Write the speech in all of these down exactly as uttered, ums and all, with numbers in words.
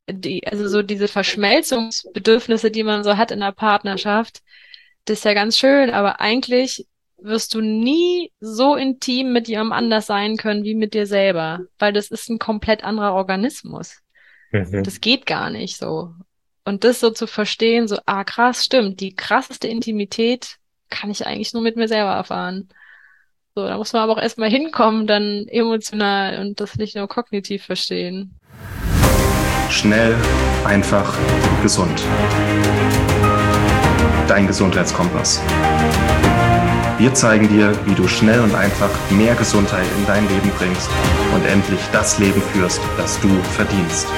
die, also so diese Verschmelzungsbedürfnisse, die man so hat in der Partnerschaft, das ist ja ganz schön, aber eigentlich wirst du nie so intim mit jemandem anders sein können wie mit dir selber, weil das ist ein komplett anderer Organismus. Das Mhm. geht gar nicht so. Und das so zu verstehen, so, ah, krass, stimmt, die krasseste Intimität kann ich eigentlich nur mit mir selber erfahren. So, da muss man aber auch erstmal hinkommen, dann emotional und das nicht nur kognitiv verstehen. Schnell, einfach, gesund. Dein Gesundheitskompass. Wir zeigen dir, wie du schnell und einfach mehr Gesundheit in dein Leben bringst und endlich das Leben führst, das du verdienst.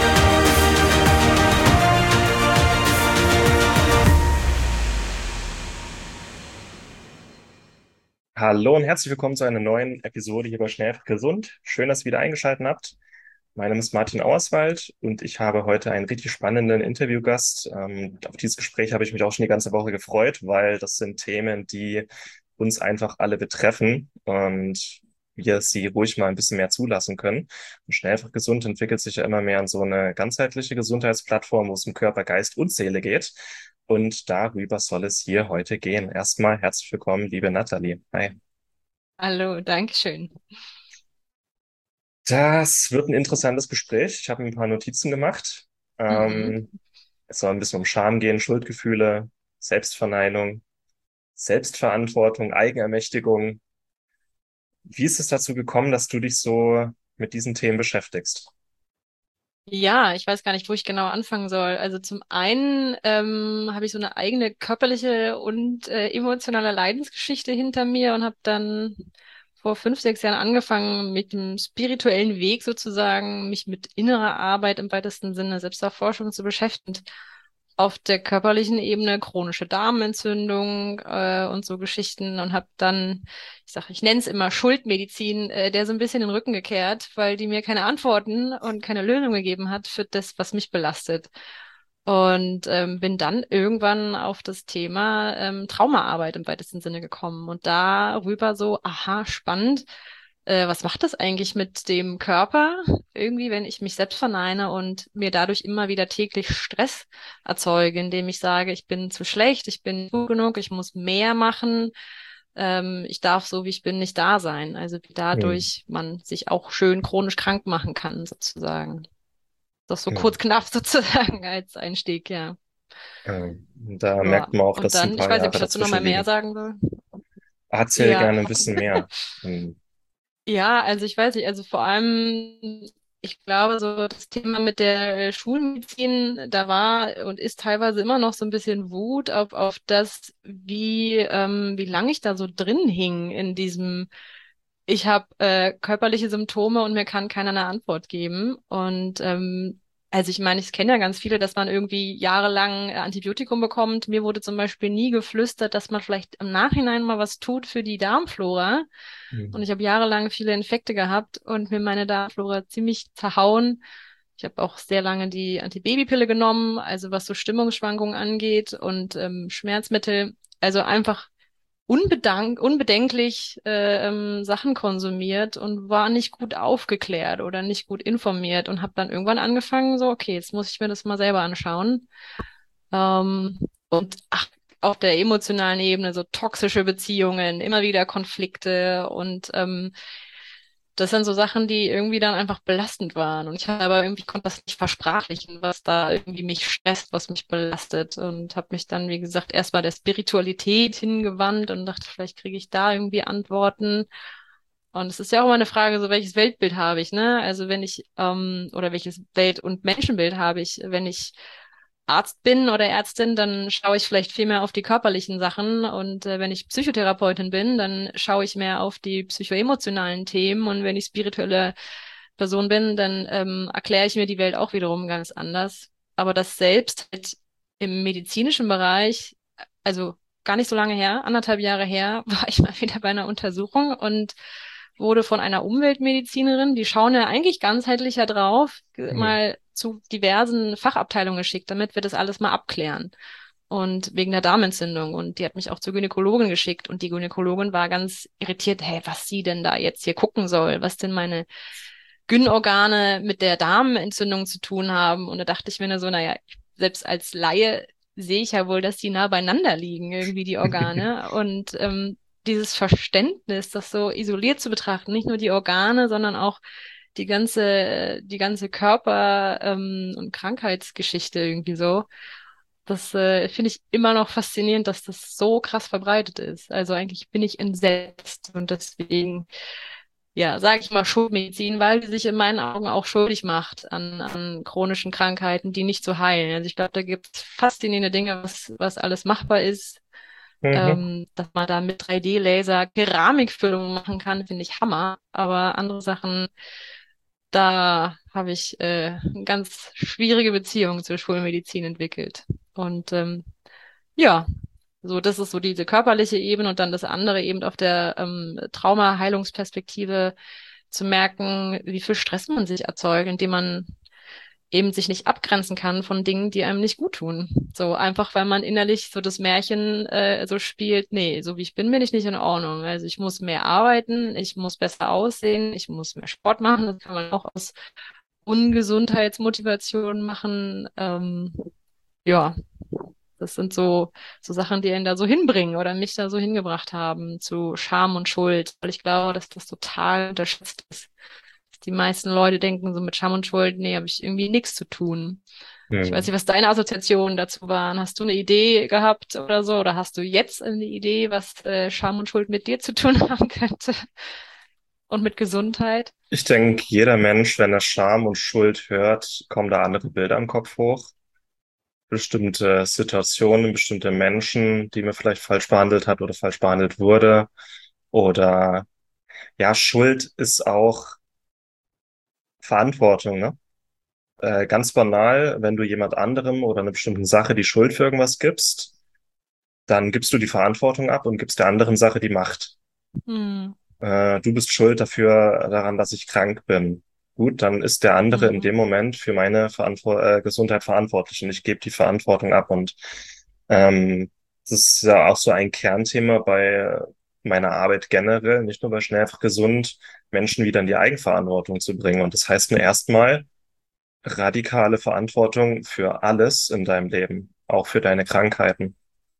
Hallo und herzlich willkommen zu einer neuen Episode hier bei Schnell, einfach, gesund. Schön, dass ihr wieder eingeschaltet habt. Mein Name ist Martin Auerswald und ich habe heute einen richtig spannenden Interviewgast. Ähm, auf dieses Gespräch habe ich mich auch schon die ganze Woche gefreut, weil das sind Themen, die uns einfach alle betreffen und wir sie ruhig mal ein bisschen mehr zulassen können. Und Schnell einfach gesund entwickelt sich ja immer mehr in so eine ganzheitliche Gesundheitsplattform, wo es um Körper, Geist und Seele geht. Und darüber soll es hier heute gehen. Erstmal herzlich willkommen, liebe Nathalie. Hi. Hallo, Dankeschön. Das wird ein interessantes Gespräch. Ich habe mir ein paar Notizen gemacht. Mhm. Ähm, Es soll ein bisschen um Scham gehen, Schuldgefühle, Selbstverneinung, Selbstverantwortung, Eigenermächtigung. Wie ist es dazu gekommen, dass du dich so mit diesen Themen beschäftigst? Ja, ich weiß gar nicht, wo ich genau anfangen soll. Also zum einen ähm, habe ich so eine eigene körperliche und äh, emotionale Leidensgeschichte hinter mir und habe dann vor fünf, sechs Jahren angefangen, mit dem spirituellen Weg sozusagen, mich mit innerer Arbeit im weitesten Sinne, Selbsterforschung zu beschäftigen. Auf der körperlichen Ebene chronische Darmentzündung äh, und so Geschichten und habe dann, ich sage, ich nenne es immer Schuldmedizin, äh, der so ein bisschen den Rücken gekehrt, weil die mir keine Antworten und keine Lösung gegeben hat für das, was mich belastet. Und ähm, bin dann irgendwann auf das Thema ähm, Traumaarbeit im weitesten Sinne gekommen und darüber so, aha, spannend. Äh, was macht das eigentlich mit dem Körper? Irgendwie, wenn ich mich selbst verneine und mir dadurch immer wieder täglich Stress erzeuge, indem ich sage, ich bin zu schlecht, ich bin nicht gut genug, ich muss mehr machen, ähm, ich darf so, wie ich bin, nicht da sein. Also wie Hm. dadurch man sich auch schön chronisch krank machen kann, sozusagen. Das so kurz Hm. knapp sozusagen als Einstieg, ja. Ähm, Da Ja. merkt man auch, Und dass es ein dann, ich paar weiß nicht, ob Jahre ich dazu noch dazwischen mal mehr liegen. sagen soll. Erzähl Ja, gerne ein bisschen mehr. Hm. ja, also ich weiß nicht, also vor allem, ich glaube, so das Thema mit der Schulmedizin, da war und ist teilweise immer noch so ein bisschen Wut auf, auf das, wie, ähm, wie lange ich da so drin hing in diesem, ich habe äh, körperliche Symptome und mir kann keiner eine Antwort geben. Und ähm, also ich meine, ich kenne ja ganz viele, dass man irgendwie jahrelang äh, Antibiotikum bekommt. Mir wurde zum Beispiel nie geflüstert, dass man vielleicht im Nachhinein mal was tut für die Darmflora. Und Hm. ich habe jahrelang viele Infekte gehabt und mir meine Darmflora ziemlich zerhauen. Ich habe auch sehr lange die Antibabypille genommen, also was so Stimmungsschwankungen angeht und ähm, Schmerzmittel. Also einfach unbedank, unbedenklich äh, ähm, Sachen konsumiert und war nicht gut aufgeklärt oder nicht gut informiert und habe dann irgendwann angefangen, so, okay, jetzt muss ich mir das mal selber anschauen. Ähm, und ach, auf der emotionalen Ebene so toxische Beziehungen, immer wieder Konflikte und ähm, das sind so Sachen, die irgendwie dann einfach belastend waren. Und ich habe aber irgendwie konnte das nicht versprachlichen, was da irgendwie mich stresst, was mich belastet. Und habe mich dann, wie gesagt, erstmal der Spiritualität hingewandt und dachte, vielleicht kriege ich da irgendwie Antworten. Und es ist ja auch immer eine Frage, so welches Weltbild habe ich, ne? Also wenn ich, ähm, oder welches Welt- und Menschenbild habe ich, wenn ich Arzt bin oder Ärztin, dann schaue ich vielleicht viel mehr auf die körperlichen Sachen. Und äh, wenn ich Psychotherapeutin bin, dann schaue ich mehr auf die psychoemotionalen Themen. Und wenn ich spirituelle Person bin, dann ähm, erkläre ich mir die Welt auch wiederum ganz anders. Aber das selbst halt im medizinischen Bereich, also gar nicht so lange her, anderthalb Jahre her, war ich mal wieder bei einer Untersuchung und wurde von einer Umweltmedizinerin, die schauen ja eigentlich ganzheitlicher drauf, ge- Hm. mal zu diversen Fachabteilungen geschickt, damit wir das alles mal abklären. Und wegen der Darmentzündung. Und die hat mich auch zur Gynäkologin geschickt. Und die Gynäkologin war ganz irritiert, hey, was sie denn da jetzt hier gucken soll, was denn meine Gynnorgane mit der Darmentzündung zu tun haben. Und da dachte ich mir nur so, naja, selbst als Laie sehe ich ja wohl, dass die nah beieinander liegen, irgendwie die Organe. Und ähm, dieses Verständnis, das so isoliert zu betrachten, nicht nur die Organe, sondern auch die ganze, die ganze Körper- ähm, und Krankheitsgeschichte irgendwie so. Das äh, finde ich immer noch faszinierend, dass das so krass verbreitet ist. Also eigentlich bin ich entsetzt und deswegen, ja, sage ich mal Schulmedizin, weil die sich in meinen Augen auch schuldig macht an, an chronischen Krankheiten, die nicht zu heilen. Also ich glaube, da gibt es faszinierende Dinge, was, was alles machbar ist. Mhm. Ähm, dass man da mit drei D-Laser Keramikfüllungen machen kann, finde ich Hammer. Aber andere Sachen, da habe ich äh, eine ganz schwierige Beziehung zur Schulmedizin entwickelt. Und ähm, ja, so das ist so diese körperliche Ebene und dann das andere eben auf der ähm, Trauma-Heilungsperspektive zu merken, wie viel Stress man sich erzeugt, indem man eben sich nicht abgrenzen kann von Dingen, die einem nicht gut tun. So einfach, weil man innerlich so das Märchen äh, so spielt, nee, so wie ich bin, bin ich nicht in Ordnung. Also ich muss mehr arbeiten, ich muss besser aussehen, ich muss mehr Sport machen. Das kann man auch aus Ungesundheitsmotivation machen. Ähm, ja, das sind so, so Sachen, die einen da so hinbringen oder mich da so hingebracht haben zu Scham und Schuld, weil ich glaube, dass das total unterschätzt ist. Dass die meisten Leute denken so mit Scham und Schuld, nee, habe ich irgendwie nichts zu tun. Ich weiß Mhm. nicht, was deine Assoziationen dazu waren. Hast du eine Idee gehabt oder so? Oder hast du jetzt eine Idee, was äh, Scham und Schuld mit dir zu tun haben könnte? Und mit Gesundheit? Ich denke, jeder Mensch, wenn er Scham und Schuld hört, kommen da andere Bilder im Kopf hoch. Bestimmte Situationen, bestimmte Menschen, die man vielleicht falsch behandelt hat oder falsch behandelt wurde. Oder ja, Schuld ist auch Verantwortung, ne? Äh, ganz banal, wenn du jemand anderem oder einer bestimmten Sache die Schuld für irgendwas gibst, dann gibst du die Verantwortung ab und gibst der anderen Sache die Macht. Hm. Äh, du bist schuld dafür daran, dass ich krank bin. Gut, dann ist der andere in Hm. dem Moment für meine Verantwort äh, Gesundheit verantwortlich und ich gebe die Verantwortung ab. Und ähm, das ist ja auch so ein Kernthema bei meiner Arbeit generell, nicht nur bei Schnell einfach gesund, Menschen wieder in die Eigenverantwortung zu bringen. Und das heißt nur erstmal radikale Verantwortung für alles in deinem Leben, auch für deine Krankheiten.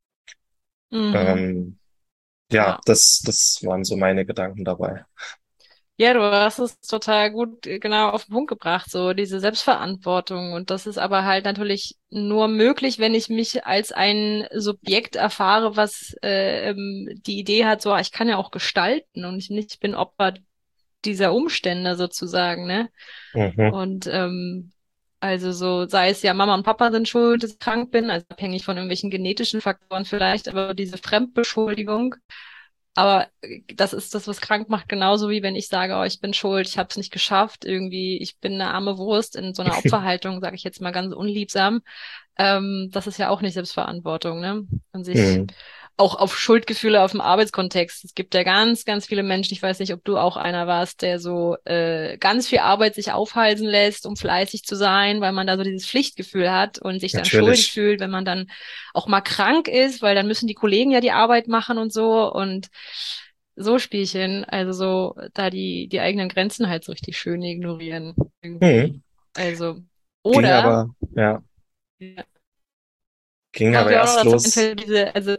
Mhm. Ähm, ja, Ja. das, das waren so meine Gedanken dabei. Ja, du hast es total gut äh, genau auf den Punkt gebracht, so diese Selbstverantwortung. Und das ist aber halt natürlich nur möglich, wenn ich mich als ein Subjekt erfahre, was äh, ähm, die Idee hat, so, ah, ich kann ja auch gestalten und ich nicht bin Opfer dieser Umstände sozusagen, ne? Mhm. Und ähm, also so, sei es ja Mama und Papa sind schuld, dass ich krank bin, also abhängig von irgendwelchen genetischen Faktoren vielleicht, aber diese Fremdbeschuldigung. Aber äh, das ist das, was krank macht, genauso wie wenn ich sage, oh, ich bin schuld, ich habe es nicht geschafft, irgendwie, ich bin eine arme Wurst in so einer Opferhaltung, sage ich jetzt mal ganz unliebsam. Ähm, das ist ja auch nicht Selbstverantwortung, ne? Und sich Mhm. auch auf Schuldgefühle auf dem Arbeitskontext. Es gibt ja ganz, ganz viele Menschen, ich weiß nicht, ob du auch einer warst, der so äh, ganz viel Arbeit sich aufhalsen lässt, um fleißig zu sein, weil man da so dieses Pflichtgefühl hat und sich dann schuldig Natürlich. fühlt, wenn man dann auch mal krank ist, weil dann müssen die Kollegen ja die Arbeit machen und so und so Spielchen, also so da die die eigenen Grenzen halt so richtig schön ignorieren Mhm. irgendwie. Also Ging oder aber, ja, ja, ging was aber mir auch noch erst dazu los. einfällt, diese, also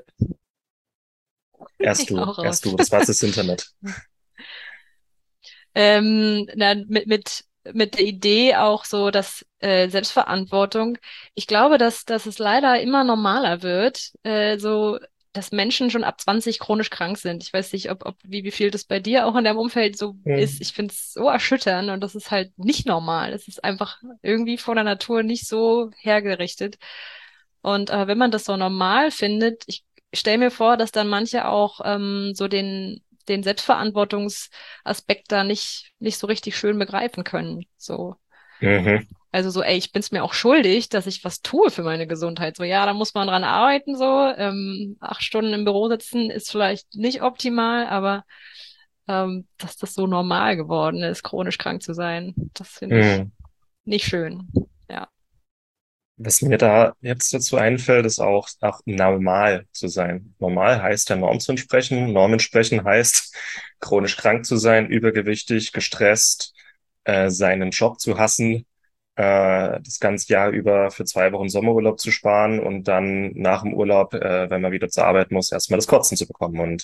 Erst du, auch erst raus. du. Das war das Internet. Ähm, na, mit, mit, mit der Idee auch so, dass äh, Selbstverantwortung, ich glaube, dass, dass es leider immer normaler wird, äh, so, dass Menschen schon ab zwanzig chronisch krank sind. Ich weiß nicht, ob, ob wie, wie viel das bei dir auch in deinem Umfeld so ist. Mhm. Ich finde es so erschütternd und das ist halt nicht normal. Es ist einfach irgendwie von der Natur nicht so hergerichtet. Und äh, wenn man das so normal findet, ich stelle mir vor, dass dann manche auch ähm, so den, den Selbstverantwortungsaspekt da nicht, nicht so richtig schön begreifen können. So. Mhm. Also so, ey, ich bin's mir auch schuldig, dass ich was tue für meine Gesundheit. So, ja, da muss man dran arbeiten, so. Ähm, acht Stunden im Büro sitzen ist vielleicht nicht optimal, aber ähm, dass das so normal geworden ist, chronisch krank zu sein, das finde ich Mhm. nicht schön. Ja. Was mir da jetzt dazu einfällt, ist auch, auch normal zu sein. Normal heißt der Norm zu entsprechen. Norm entsprechen heißt chronisch krank zu sein, übergewichtig, gestresst, äh, seinen Job zu hassen, äh, das ganze Jahr über für zwei Wochen Sommerurlaub zu sparen und dann nach dem Urlaub, äh, wenn man wieder zur Arbeit muss, erstmal das Kotzen zu bekommen. Und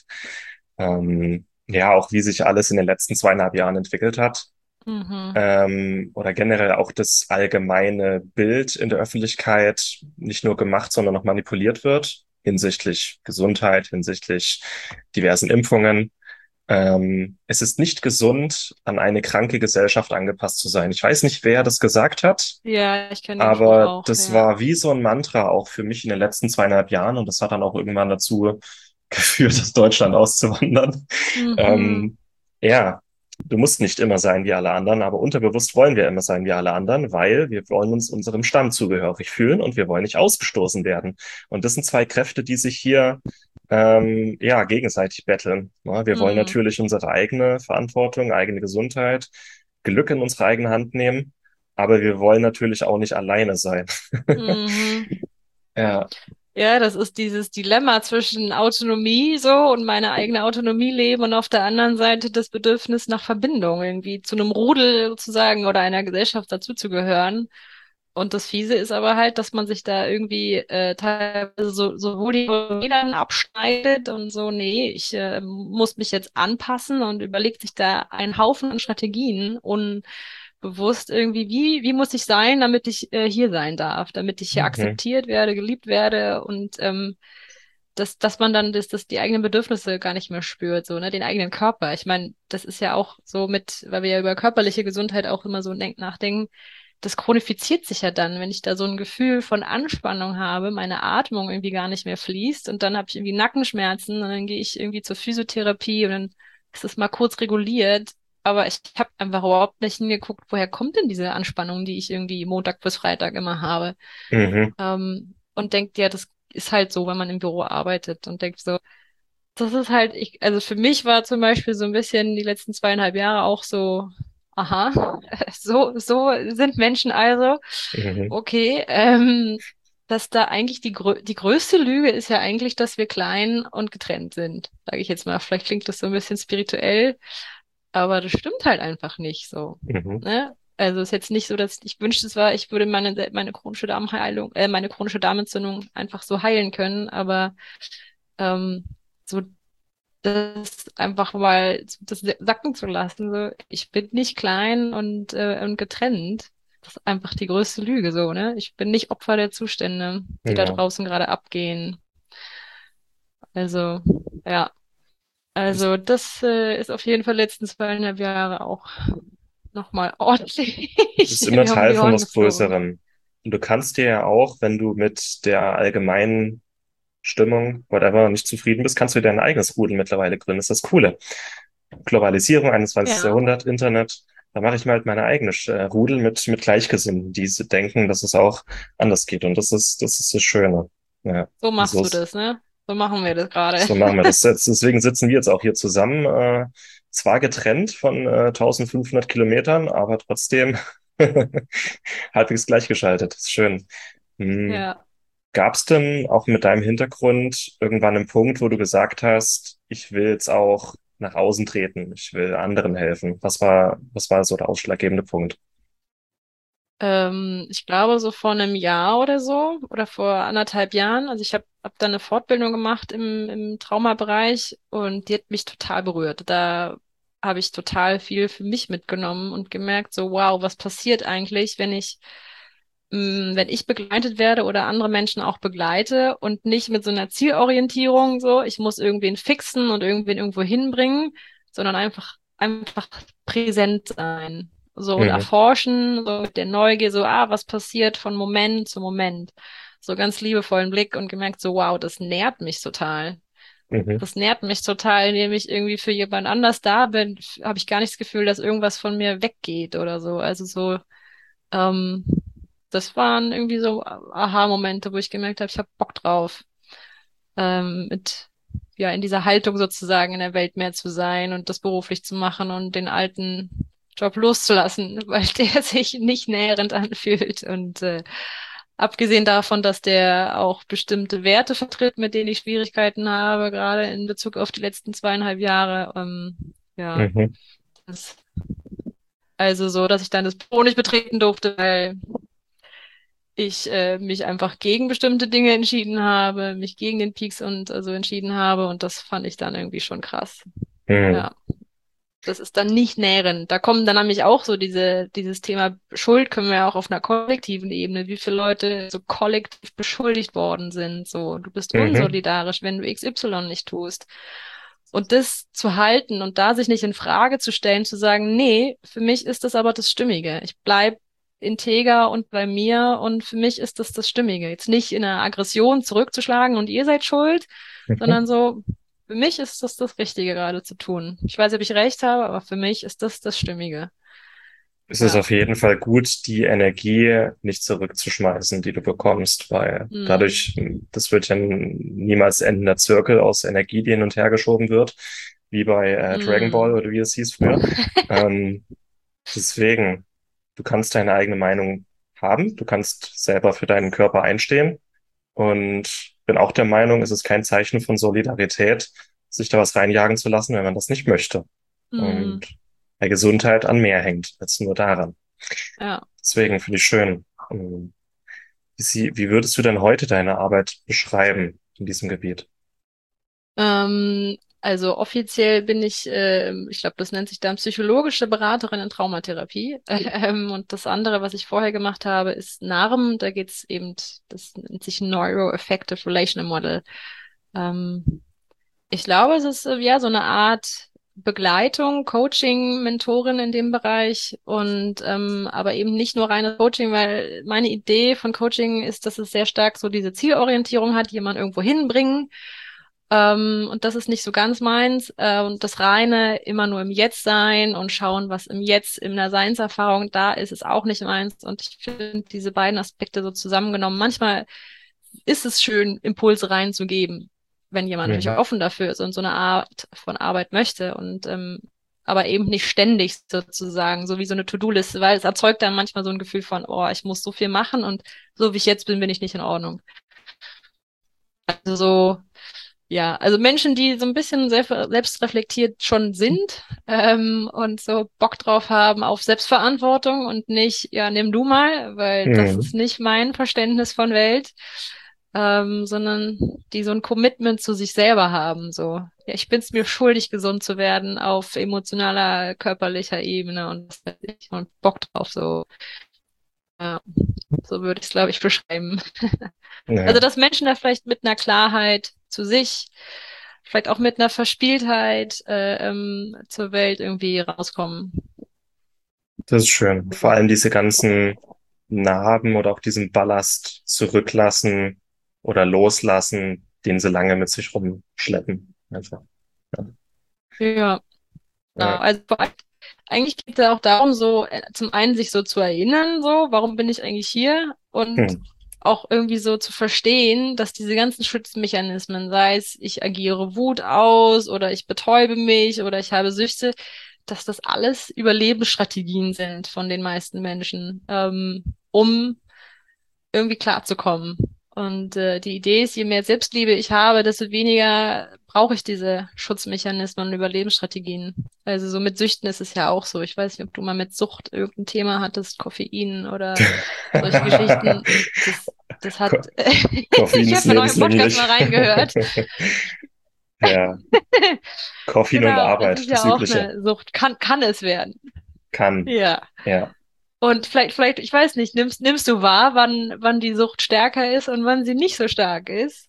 ähm, ja, auch wie sich alles in den letzten zweieinhalb Jahren entwickelt hat. Mhm. Ähm, oder generell auch das allgemeine Bild in der Öffentlichkeit nicht nur gemacht, sondern auch manipuliert wird hinsichtlich Gesundheit, hinsichtlich diversen Impfungen. Ähm, es ist nicht gesund, an eine kranke Gesellschaft angepasst zu sein. Ich weiß nicht, wer das gesagt hat, Ja, ich kenne den Spruch aber auch, das ja. war wie so ein Mantra auch für mich in den letzten zweieinhalb Jahren und das hat dann auch irgendwann dazu geführt, aus Deutschland auszuwandern. Mhm. Ähm, ja, du musst nicht immer sein wie alle anderen, aber unterbewusst wollen wir immer sein wie alle anderen, weil wir wollen uns unserem Stamm zugehörig fühlen und wir wollen nicht ausgestoßen werden. Und das sind zwei Kräfte, die sich hier ähm, ja gegenseitig betteln. Ja, wir wollen Mhm. natürlich unsere eigene Verantwortung, eigene Gesundheit, Glück in unsere eigene Hand nehmen, aber wir wollen natürlich auch nicht alleine sein. Mhm. Ja. Ja, das ist dieses Dilemma zwischen Autonomie so und meine eigene Autonomie leben und auf der anderen Seite das Bedürfnis nach Verbindung, irgendwie zu einem Rudel sozusagen oder einer Gesellschaft dazuzugehören. Und das Fiese ist aber halt, dass man sich da irgendwie äh, teilweise so, sowohl die Autonomie dann abschneidet und so, nee, ich äh, muss mich jetzt anpassen und überlegt sich da einen Haufen an Strategien und bewusst irgendwie, wie, wie muss ich sein, damit ich äh, hier sein darf, damit ich hier Mhm. akzeptiert werde, geliebt werde und ähm, dass, dass man dann das, das die eigenen Bedürfnisse gar nicht mehr spürt, so, ne, den eigenen Körper. Ich meine, das ist ja auch so mit, weil wir ja über körperliche Gesundheit auch immer so denk nachdenken, das chronifiziert sich ja dann, wenn ich da so ein Gefühl von Anspannung habe, meine Atmung irgendwie gar nicht mehr fließt und dann habe ich irgendwie Nackenschmerzen und dann gehe ich irgendwie zur Physiotherapie und dann ist das mal kurz reguliert. Aber ich habe einfach überhaupt nicht hingeguckt, woher kommt denn diese Anspannung, die ich irgendwie Montag bis Freitag immer habe. Mhm. Ähm, und denkt, ja, das ist halt so, wenn man im Büro arbeitet und denkt so, das ist halt, ich, also für mich war zum Beispiel so ein bisschen die letzten zweieinhalb Jahre auch so, aha, so, so sind Menschen also. Mhm. Okay, ähm, dass da eigentlich die, grö die größte Lüge ist ja eigentlich, dass wir klein und getrennt sind, sage ich jetzt mal. Vielleicht klingt das so ein bisschen spirituell, aber das stimmt halt einfach nicht so. Mhm. Ne? Also ist jetzt nicht so, dass ich wünschte, es war, ich würde meine, meine chronische Darmheilung, äh, meine chronische Darmentzündung einfach so heilen können, aber ähm, so das einfach mal das sacken zu lassen. So, ich bin nicht klein und, äh, und getrennt. Das ist einfach die größte Lüge, so, ne? Ich bin nicht Opfer der Zustände, die da Ja. draußen gerade abgehen. Also, ja. Das, Also, das äh, ist auf jeden Fall letzten zweieinhalb Jahre auch nochmal ordentlich du bist immer um Teil die von Ohren was geflogen. Größerem. Und du kannst dir ja auch, wenn du mit der allgemeinen Stimmung, whatever, nicht zufrieden bist, kannst du dir dein eigenes Rudel mittlerweile gründen. Das ist das Coole. Globalisierung, einundzwanzigsten. Ja, Jahrhundert, Internet. Da mache ich mir halt meine eigene äh, Rudel mit, mit Gleichgesinnten, die so denken, dass es auch anders geht. Und das ist, das ist das Schöne. Ja. so Und so, machst du das, ne? So machen wir das gerade. so machen wir das jetzt. Deswegen sitzen wir jetzt auch hier zusammen, äh, zwar getrennt von äh, eintausendfünfhundert Kilometern, aber trotzdem halbwegs gleichgeschaltet. Das ist schön. Hm. Ja. Gab es denn auch mit deinem Hintergrund irgendwann einen Punkt, wo du gesagt hast, ich will jetzt auch nach außen treten, ich will anderen helfen? Was war, was war so der ausschlaggebende Punkt? Ähm, ich glaube, so vor einem Jahr oder so oder vor anderthalb Jahren. Also ich habe hab hab da eine Fortbildung gemacht im, im Traumabereich und die hat mich total berührt. Da habe ich total viel für mich mitgenommen und gemerkt, so wow, was passiert eigentlich, wenn ich, mh, wenn ich begleitet werde oder andere Menschen auch begleite und nicht mit so einer Zielorientierung, so, ich muss irgendwen fixen und irgendwen irgendwo hinbringen, sondern einfach, einfach präsent sein so und Mhm, erforschen, so mit der Neugier, so, ah, was passiert von Moment zu Moment. So ganz liebevollen Blick und gemerkt, so, wow, das nährt mich total. mhm, Das nährt mich total, indem ich irgendwie für jemand anders da bin, habe ich gar nicht das Gefühl, dass irgendwas von mir weggeht oder so. Also so, ähm, das waren irgendwie so Aha-Momente, wo ich gemerkt habe, ich habe Bock drauf, ähm, mit, ja, in dieser Haltung sozusagen in der Welt mehr zu sein und das beruflich zu machen und den alten Job loszulassen, weil der sich nicht nährend anfühlt. Und äh, abgesehen davon, dass der auch bestimmte Werte vertritt, mit denen ich Schwierigkeiten habe, gerade in Bezug auf die letzten zweieinhalb Jahre, ähm, ja, mhm. das, Also so, dass ich dann das Büro nicht betreten durfte, weil ich äh, mich einfach gegen bestimmte Dinge entschieden habe, mich gegen den Peaks und also entschieden habe und das fand ich dann irgendwie schon krass. Hm. Ja, das ist dann nicht nährend. Da kommen dann nämlich auch so diese, dieses Thema Schuld können wir ja auch auf einer kollektiven Ebene, wie viele Leute so kollektiv beschuldigt worden sind. So, du bist Mhm. unsolidarisch, wenn du X Y nicht tust. Und das zu halten und da sich nicht in Frage zu stellen, zu sagen, nee, für mich ist das aber das Stimmige. Ich bleib integer und bei mir und für mich ist das das Stimmige. Jetzt nicht in einer Aggression zurückzuschlagen und ihr seid schuld, sondern Mhm. so, für mich ist das das Richtige gerade zu tun. Ich weiß nicht, ob ich recht habe, aber für mich ist das das Stimmige. Es ist Ja. auf jeden Fall gut, die Energie nicht zurückzuschmeißen, die du bekommst, weil Hm. dadurch, das wird ja ein niemals endender Zirkel aus Energie, die hin und her geschoben wird, wie bei äh, Dragon Ball Hm. oder wie es hieß früher. Ähm, deswegen, du kannst deine eigene Meinung haben, du kannst selber für deinen Körper einstehen und bin auch der Meinung, es ist kein Zeichen von Solidarität, sich da was reinjagen zu lassen, wenn man das nicht möchte. Hm. Und bei Gesundheit an mehr hängt als nur daran. Ja. Deswegen finde ich schön. Ähm, Wie, sie- wie würdest du denn heute deine Arbeit beschreiben in diesem Gebiet? Ähm, also offiziell bin ich, ähm, ich glaube, das nennt sich dann psychologische Beraterin in Traumatherapie. Ähm, und das andere, was ich vorher gemacht habe, ist N A R M. Da geht's eben, das nennt sich Neuroaffective Relational Model. Ähm, Ich glaube, es ist äh, ja so eine Art Begleitung, Coaching, Mentorin in dem Bereich und ähm, aber eben nicht nur reines Coaching, weil meine Idee von Coaching ist, dass es sehr stark so diese Zielorientierung hat, jemand irgendwo hinbringen. Ähm, und das ist nicht so ganz meins. Äh, und das reine immer nur im Jetzt sein und schauen, was im Jetzt in der Seinserfahrung da ist, ist auch nicht meins. Und ich finde diese beiden Aspekte so zusammengenommen. Manchmal ist es schön, Impulse reinzugeben, wenn jemand natürlich Mhm. offen dafür ist und so eine Art von Arbeit möchte und ähm, aber eben nicht ständig sozusagen, so wie so eine To-Do-Liste, weil es erzeugt dann manchmal so ein Gefühl von, oh, ich muss so viel machen und so wie ich jetzt bin, bin ich nicht in Ordnung. Also so, ja, also Menschen, die so ein bisschen sehr selbstreflektiert schon sind ähm, und so Bock drauf haben auf Selbstverantwortung und nicht, ja, nimm du mal, weil das ist Mhm. nicht mein Verständnis von Welt, ähm, sondern die so ein Commitment zu sich selber haben. So, ja, ich bin es mir schuldig, gesund zu werden auf emotionaler, körperlicher Ebene und was weiß ich, und Bock drauf. So, ja, so würde ich es, glaube ich, beschreiben. Also, Ja, dass Menschen da vielleicht mit einer Klarheit zu sich, vielleicht auch mit einer Verspieltheit äh, ähm, zur Welt irgendwie rauskommen. das ist schön. Vor allem diese ganzen Narben oder auch diesen Ballast zurücklassen oder loslassen, den sie lange mit sich rumschleppen. Einfach. Ja. Ja, genau. Ja. Also vor allem- eigentlich geht es ja auch darum, so äh, zum einen sich so zu erinnern, so, warum bin ich eigentlich hier? Und Hm. auch irgendwie so zu verstehen, dass diese ganzen Schutzmechanismen, sei es, ich agiere Wut aus oder ich betäube mich oder ich habe Süchte, dass das alles Überlebensstrategien sind von den meisten Menschen, ähm, um irgendwie klarzukommen. Und äh, die Idee ist, je mehr Selbstliebe ich habe, desto weniger brauche ich diese Schutzmechanismen und Überlebensstrategien. Also so mit Süchten ist es ja auch so. Ich weiß nicht, ob du mal mit Sucht irgendein Thema hattest, Koffein oder solche Geschichten. Das, das hat, Ko Koffein ich ist habe in euren Podcast lebenslänglich. mal reingehört. Ja, Koffein und Genau, das Arbeit, ist das ja auch Übliche. eine Sucht. Kann, kann es werden. Kann. Ja. Ja. Und vielleicht, vielleicht, ich weiß nicht, nimmst, nimmst du wahr, wann, wann die Sucht stärker ist und wann sie nicht so stark ist?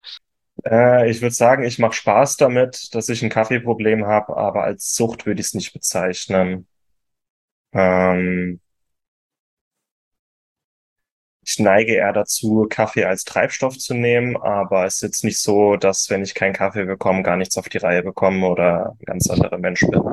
Äh, ich würde sagen, ich mache Spaß damit, dass ich ein Kaffeeproblem habe, aber als Sucht würde ich es nicht bezeichnen. Ähm, Ich neige eher dazu, Kaffee als Treibstoff zu nehmen, aber es ist jetzt nicht so, dass wenn ich keinen Kaffee bekomme, gar nichts auf die Reihe bekomme oder ein ganz anderer Mensch bin.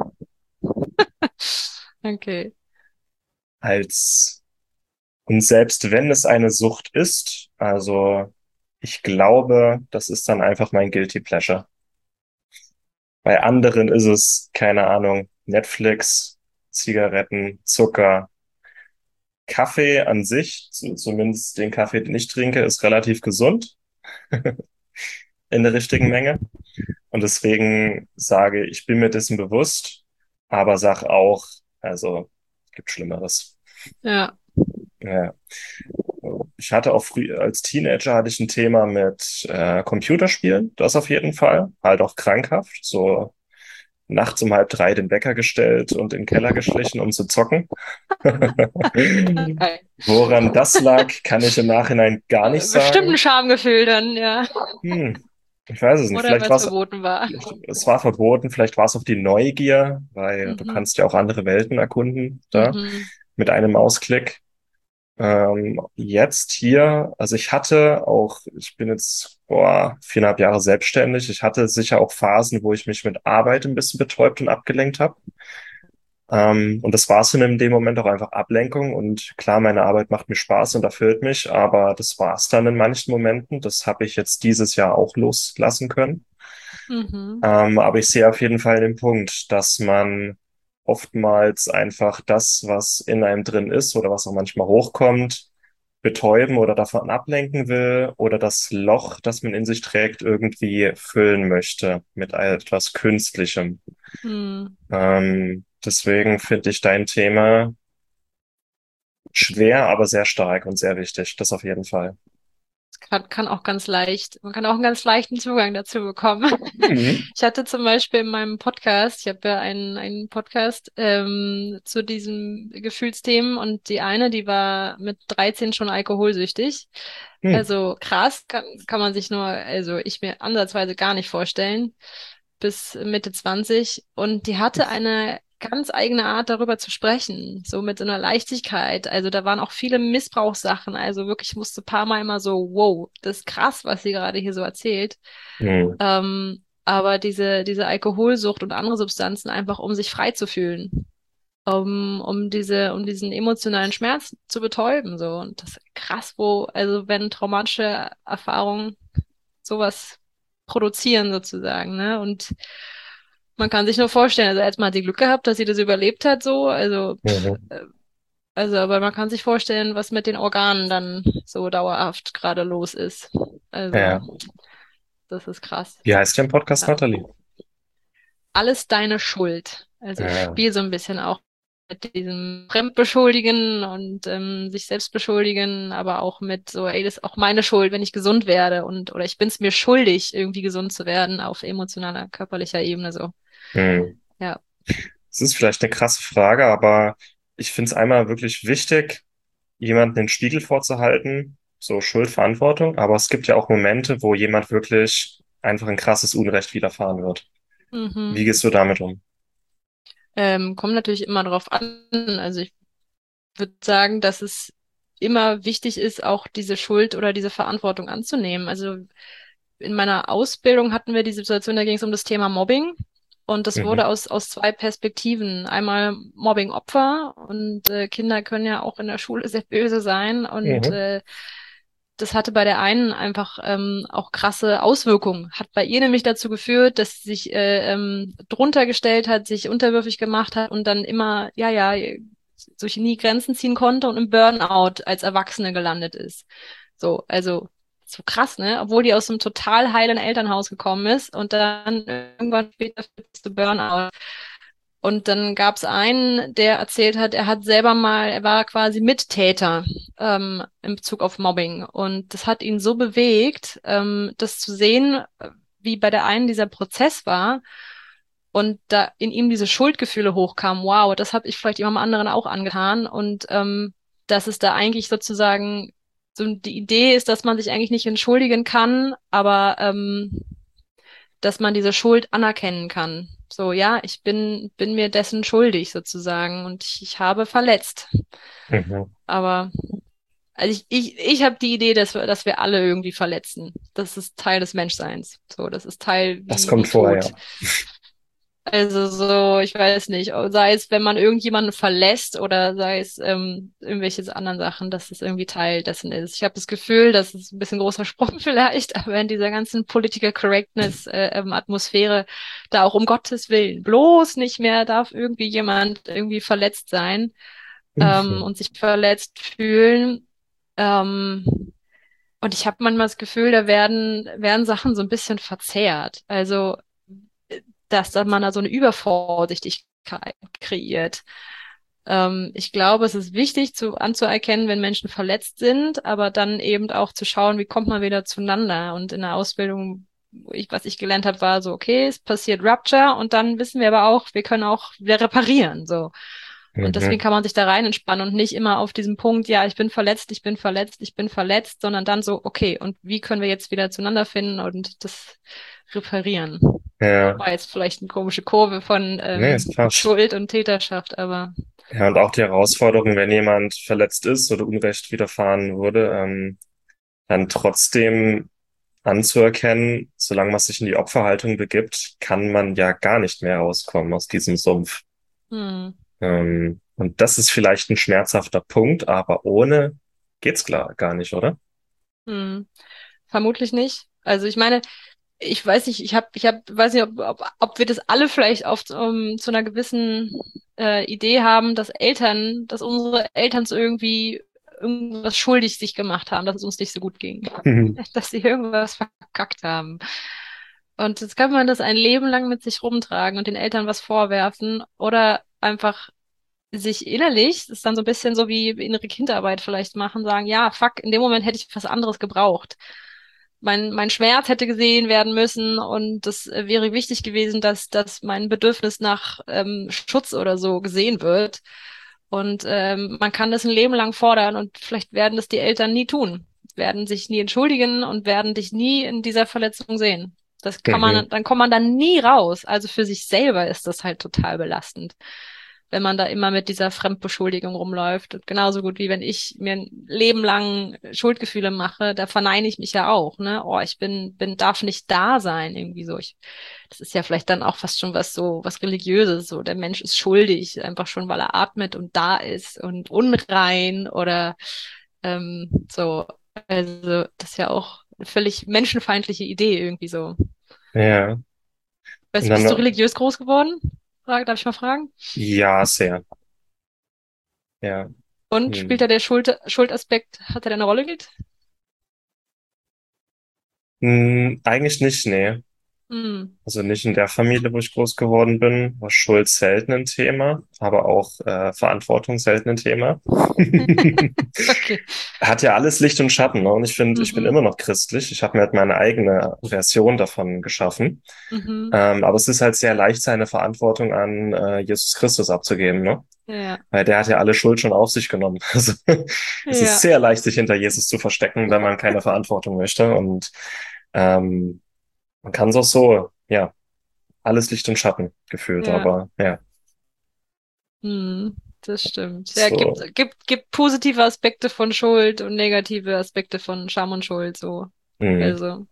Okay. Als, und selbst wenn es eine Sucht ist, also ich glaube, das ist dann einfach mein Guilty Pleasure. Bei anderen ist es, keine Ahnung, Netflix, Zigaretten, Zucker. Kaffee an sich, zu- zumindest den Kaffee, den ich trinke, ist relativ gesund in der richtigen Menge. Und deswegen sage ich, bin mir dessen bewusst, aber sag auch, also Gibt Schlimmeres. Ja. Ja. Ich hatte auch früh, als Teenager hatte ich ein Thema mit äh, Computerspielen, das auf jeden Fall. Halt auch krankhaft. So nachts um halb drei den Wecker gestellt und in den Keller geschlichen, um zu zocken. Geil. Woran das lag, kann ich im Nachhinein gar nicht Äh, Bestimmt ein sagen. Schamgefühl dann, ja. Hm, ich weiß es nicht. Oder Vielleicht weil war es es, verboten war. es war verboten, vielleicht war es auch die Neugier, weil du Mhm. kannst ja auch andere Welten erkunden da Mhm. mit einem Mausklick. Ähm, jetzt hier, also ich hatte auch, ich bin jetzt boah, viereinhalb Jahre selbstständig. Ich hatte sicher auch Phasen, wo ich mich mit Arbeit ein bisschen betäubt und abgelenkt habe. Ähm, und das war es in dem Moment auch einfach Ablenkung. Und klar, meine Arbeit macht mir Spaß und erfüllt mich, aber das war es dann in manchen Momenten. Das habe ich jetzt dieses Jahr auch loslassen können. Mhm. Ähm, aber ich sehe auf jeden Fall den Punkt, dass man oftmals einfach das, was in einem drin ist oder was auch manchmal hochkommt, betäuben oder davon ablenken will oder das Loch, das man in sich trägt, irgendwie füllen möchte mit etwas Künstlichem. Mhm. Ähm, deswegen finde ich dein Thema schwer, aber sehr stark und sehr wichtig. Das auf jeden Fall. Kann, kann auch ganz leicht, man kann auch einen ganz leichten Zugang dazu bekommen. Mhm. Ich hatte zum Beispiel in meinem Podcast, ich habe ja einen, einen Podcast ähm, zu diesen Gefühlsthemen und die eine, die war mit dreizehn schon alkoholsüchtig. Hm. Also krass, kann, kann man sich nur, also ich mir ansatzweise gar nicht vorstellen, bis Mitte zwanzig. Und die hatte eine ganz eigene Art, darüber zu sprechen, so mit so einer Leichtigkeit. Also da waren auch viele Missbrauchssachen. Also wirklich, ich musste ein paar Mal immer so, wow, das ist krass, was sie gerade hier so erzählt. Hm. Ähm, aber diese, diese Alkoholsucht und andere Substanzen einfach, um sich frei zu fühlen, um, um diese, um diesen emotionalen Schmerz zu betäuben, so. Und das ist krass, wo, also wenn traumatische Erfahrungen sowas produzieren sozusagen, ne? Und man kann sich nur vorstellen, also erstmal hat sie Glück gehabt, dass sie das überlebt hat, so, also, pff, Mhm. äh, also, aber man kann sich vorstellen, was mit den Organen dann so dauerhaft gerade los ist. Also, Ja. das ist krass. Wie heißt dein Podcast, Ja. Nathalie? Alles deine Schuld. Also ich Ja. spiele so ein bisschen auch mit diesem Fremdbeschuldigen und ähm, sich selbst beschuldigen, aber auch mit so, ey, das ist auch meine Schuld, wenn ich gesund werde und oder ich bin es mir schuldig, irgendwie gesund zu werden auf emotionaler, körperlicher Ebene so. Hm. Ja. Es ist vielleicht eine krasse Frage, aber ich finde es einmal wirklich wichtig, jemanden den Spiegel vorzuhalten, so Schuldverantwortung. Aber es gibt ja auch Momente, wo jemand wirklich einfach ein krasses Unrecht widerfahren wird. Wie Mhm. gehst du damit um? Ähm, kommt natürlich immer drauf an. Also ich würde sagen, dass es immer wichtig ist, auch diese Schuld oder diese Verantwortung anzunehmen. Also in meiner Ausbildung hatten wir die Situation, da ging es um das Thema Mobbing. Und das Mhm. wurde aus, aus zwei Perspektiven. Einmal Mobbing-Opfer und äh, Kinder können ja auch in der Schule sehr böse sein. Und Mhm. äh, das hatte bei der einen einfach ähm, auch krasse Auswirkungen. Hat bei ihr nämlich dazu geführt, dass sie sich äh, ähm, drunter gestellt hat, sich unterwürfig gemacht hat und dann immer, ja, ja, sich nie Grenzen ziehen konnte und im Burnout als Erwachsene gelandet ist. So, also so krass, ne? Obwohl die aus einem total heilen Elternhaus gekommen ist und dann irgendwann später zu Burnout. Und dann gab es einen, der erzählt hat, er hat selber mal, er war quasi Mittäter ähm, in Bezug auf Mobbing. Und das hat ihn so bewegt, ähm, das zu sehen, wie bei der einen dieser Prozess war und da in ihm diese Schuldgefühle hochkamen. Wow, das habe ich vielleicht jemandem anderen auch angetan. Und ähm, dass es da eigentlich sozusagen so die Idee ist, dass man sich eigentlich nicht entschuldigen kann, aber ähm, dass man diese Schuld anerkennen kann. So, ja, ich bin, bin mir dessen schuldig sozusagen und ich, ich habe verletzt. Mhm. Aber also ich, ich, ich habe die Idee, dass wir, dass wir alle irgendwie verletzen. Das ist Teil des Menschseins. So, das ist Teil Das wie, kommt wie vorher, Tod. ja. Also so, ich weiß nicht, sei es, wenn man irgendjemanden verlässt oder sei es ähm, irgendwelche anderen Sachen, dass es irgendwie Teil dessen ist. Ich habe das Gefühl, das ist ein bisschen großer Sprung vielleicht, aber in dieser ganzen Political Correctness äh, ähm, Atmosphäre da auch um Gottes Willen bloß nicht mehr darf irgendwie jemand irgendwie verletzt sein ähm, Mhm. und sich verletzt fühlen. Ähm, und ich habe manchmal das Gefühl, da werden werden Sachen so ein bisschen verzerrt. Also dass da man da so eine Übervorsichtigkeit kreiert. Ähm, ich glaube, es ist wichtig zu, anzuerkennen, wenn Menschen verletzt sind, aber dann eben auch zu schauen, wie kommt man wieder zueinander. Und in der Ausbildung, wo ich, was ich gelernt habe, war so, okay, es passiert Rupture und dann wissen wir aber auch, wir können auch wieder reparieren, so. Und deswegen Mhm. kann man sich da rein entspannen und nicht immer auf diesem Punkt, ja, ich bin verletzt, ich bin verletzt, ich bin verletzt, sondern dann so, okay, und wie können wir jetzt wieder zueinander finden und das reparieren? Ja, War jetzt vielleicht eine komische Kurve von nee, ähm, es passt. Schuld und Täterschaft, aber Ja, und auch die Herausforderung, wenn jemand verletzt ist oder Unrecht widerfahren wurde, ähm, dann trotzdem anzuerkennen, solange man sich in die Opferhaltung begibt, kann man ja gar nicht mehr rauskommen aus diesem Sumpf. hm, Ähm, und das ist vielleicht ein schmerzhafter Punkt, aber ohne geht's klar gar nicht, oder? hm, vermutlich nicht. Also ich meine, ich weiß nicht, ich habe, ich hab, weiß nicht, ob, ob, ob wir das alle vielleicht auf um, zu einer gewissen äh, Idee haben, dass Eltern, dass unsere Eltern so irgendwie irgendwas schuldig sich gemacht haben, dass es uns nicht so gut ging, dass sie irgendwas verkackt haben. Und jetzt kann man das ein Leben lang mit sich rumtragen und den Eltern was vorwerfen oder einfach sich innerlich, das ist dann so ein bisschen so wie innere Kindarbeit vielleicht machen, sagen, ja, fuck, in dem Moment hätte ich was anderes gebraucht. Mein, mein Schmerz hätte gesehen werden müssen und das äh, wäre wichtig gewesen, dass, dass mein Bedürfnis nach ähm, Schutz oder so gesehen wird. Und ähm, man kann das ein Leben lang fordern und vielleicht werden das die Eltern nie tun, werden sich nie entschuldigen und werden dich nie in dieser Verletzung sehen. Das kann Mhm. man, dann kommt man dann nie raus. Also für sich selber ist das halt total belastend, wenn man da immer mit dieser Fremdbeschuldigung rumläuft. Und genauso gut wie wenn ich mir ein Leben lang Schuldgefühle mache, da verneine ich mich ja auch, ne? Oh, ich bin, bin, darf nicht da sein, irgendwie so. Ich, das ist ja vielleicht dann auch fast schon was so, was Religiöses, so. Der Mensch ist schuldig, einfach schon, weil er atmet und da ist und unrein oder, ähm, so. Also, das ist ja auch eine völlig menschenfeindliche Idee irgendwie so. Ja. Weißt Und du, bist du dann, religiös groß geworden? Frage, darf ich mal fragen? ja, sehr. Ja. Und spielt da Hm. der Schuld, Schuldaspekt, hat er da eine Rolle gespielt? Hm, eigentlich nicht, nee. Hm. Also nicht in der Familie, wo ich groß geworden bin, war Schuld selten ein Thema, aber auch äh, Verantwortung selten ein Thema. Okay. Hat ja alles Licht und Schatten, ne? Und ich finde, ich bin Mhm. immer noch christlich. Ich habe mir halt meine eigene Version davon geschaffen. Mhm. Ähm, aber es ist halt sehr leicht, seine Verantwortung an äh, Jesus Christus abzugeben, ne? Ja. Weil der hat ja alle Schuld schon auf sich genommen. Also es ist Ja. sehr leicht, sich hinter Jesus zu verstecken, wenn man keine Verantwortung möchte. Und ähm, man kann es auch so, ja, alles Licht und Schatten gefühlt, Ja. aber ja, Hm. Das stimmt. Ja, gibt, so. gibt, gibt positive Aspekte von Schuld und negative Aspekte von Scham und Schuld, so. Hm, Also,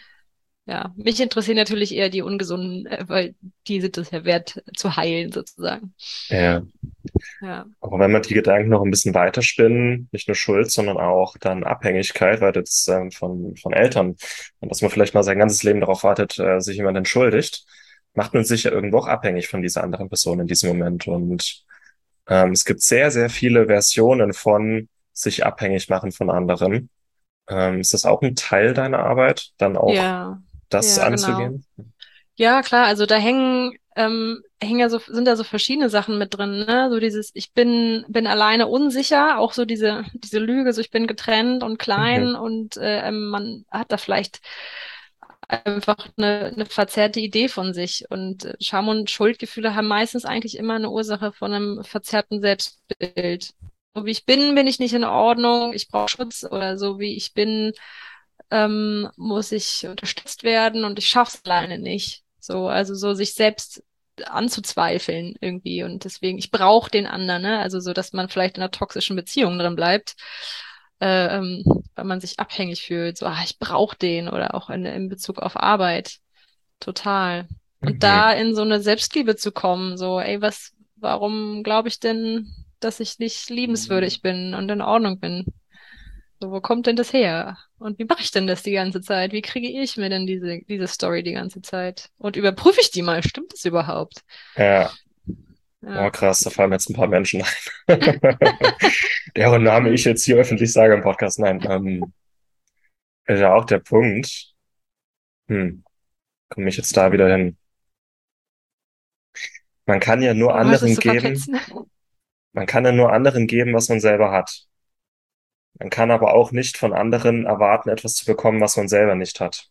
ja. Mich interessieren natürlich eher die ungesunden, äh, weil die sind es ja wert zu heilen, sozusagen. ja. Ja. Aber wenn man die Gedanken noch ein bisschen weiterspinnen, nicht nur Schuld, sondern auch dann Abhängigkeit, weil das ähm, von, von Eltern und dass man vielleicht mal sein ganzes Leben darauf wartet, äh, sich jemand entschuldigt, macht man sich ja irgendwo auch abhängig von dieser anderen Person in diesem Moment. Und ähm, es gibt sehr, sehr viele Versionen von sich abhängig machen von anderen. Ähm, ist das auch ein Teil deiner Arbeit, dann auch Ja. das Ja, genau. anzugehen? Ja, klar, also da hängen, ähm, hängen ja so, sind da so verschiedene Sachen mit drin, ne? So dieses, ich bin, bin alleine unsicher, auch so diese, diese Lüge, so ich bin getrennt und Mhm. klein und äh, ähm, man hat da vielleicht einfach eine, eine verzerrte Idee von sich. Und äh, Scham und Schuldgefühle haben meistens eigentlich immer eine Ursache von einem verzerrten Selbstbild. So wie ich bin, bin ich nicht in Ordnung, ich brauche Schutz oder so wie ich bin, ähm, muss ich unterstützt werden und ich schaff's alleine nicht. So, also so sich selbst anzuzweifeln irgendwie und deswegen, ich brauche den anderen, ne? Also so, dass man vielleicht in einer toxischen Beziehung drin bleibt, äh, ähm, weil man sich abhängig fühlt, so, ah, ich brauche den oder auch in, in Bezug auf Arbeit, total. Und da Mhm. in so eine Selbstliebe zu kommen, so, ey, was, warum glaube ich denn, dass ich nicht liebenswürdig bin und in Ordnung bin? So, wo kommt denn das her? Und wie mache ich denn das die ganze Zeit? Wie kriege ich mir denn diese, diese Story die ganze Zeit? Und überprüfe ich die mal? Stimmt das überhaupt? Ja, oh Ja. krass, da fallen mir jetzt ein paar Menschen ein. Deren Name ich jetzt hier öffentlich sage im Podcast. Nein, ähm, ist ja auch der Punkt. Hm, komme ich jetzt da wieder hin? Man kann ja nur Du möchtest anderen du geben. verpetzen? Man kann ja nur anderen geben, was man selber hat. Man kann aber auch nicht von anderen erwarten, etwas zu bekommen, was man selber nicht hat.